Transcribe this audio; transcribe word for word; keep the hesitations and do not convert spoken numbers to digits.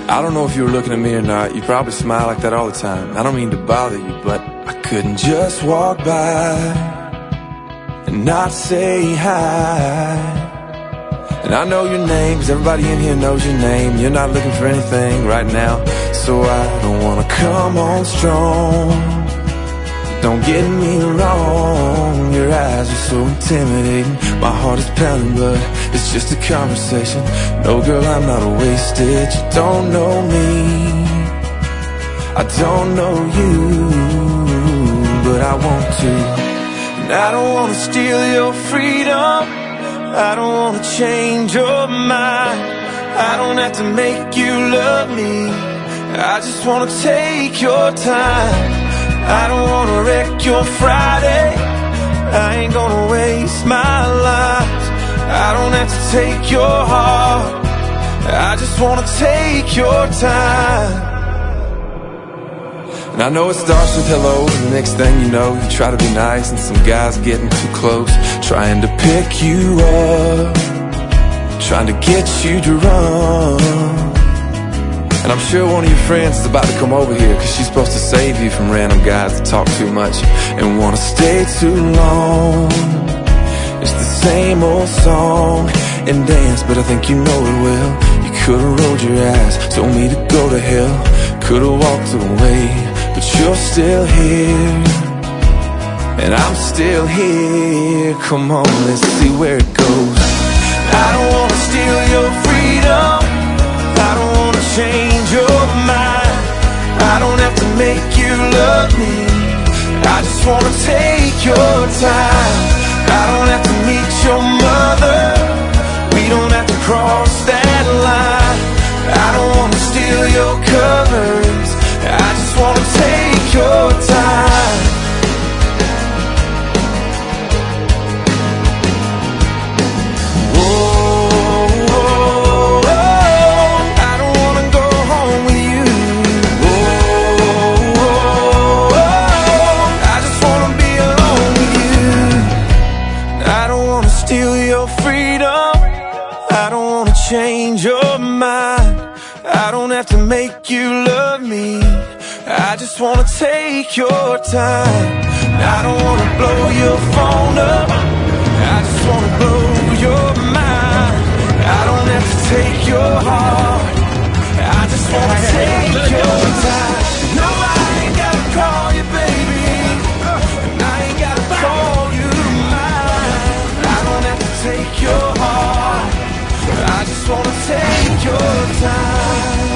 I don't know if you were looking at me or not. You probably smile like that all the time. I don't mean to bother you, but I couldn't just walk by and not say hi. And I know your name, 'cause everybody in here knows your name. You're not looking for anything right now, so I don't wanna come on strong. Don't get me wrong, your eyes are so intimidating. My heart is pounding, but it's just a conversation. No, girl, I'm not wasted. You don't know me, I don't know you, but I want to. And I don't wanna steal your freedom, I don't wanna change your mind. I don't have to make you love me, I just wanna take your time. I don't wanna wreck your Friday, I ain't gonna waste my life. I don't have to take your heart, I just wanna take your time. And I know it starts with hello, and the next thing you know, you try to be nice, and some guy's getting too close, trying to pick you up, trying to get you to run. And I'm sure one of your friends is about to come over here, 'cause she's supposed to save you from random guys that talk too much and wanna stay too long. It's the same old song and dance, but I think you know it well. You could've rolled your eyes, told me to go to hell, could've walked away, but you're still here, and I'm still here. Come on, let's see where it goes. I don't wanna steal your freedom, I don't wanna change your mind. I don't have to make you love me, I just wanna take your time. I don't have to meet your mother, we don't have to cross that line. I don't wanna steal your colors, I just wanna take your time. Change your mind, I don't have to make you love me, I just wanna take your time. I don't wanna blow your phone up, I just wanna blow your mind. I don't have to take your heart, I just wanna take your time. No, I ain't gotta call you baby, and I ain't gotta call you mine. I don't have to take your heart, I just wanna take your time.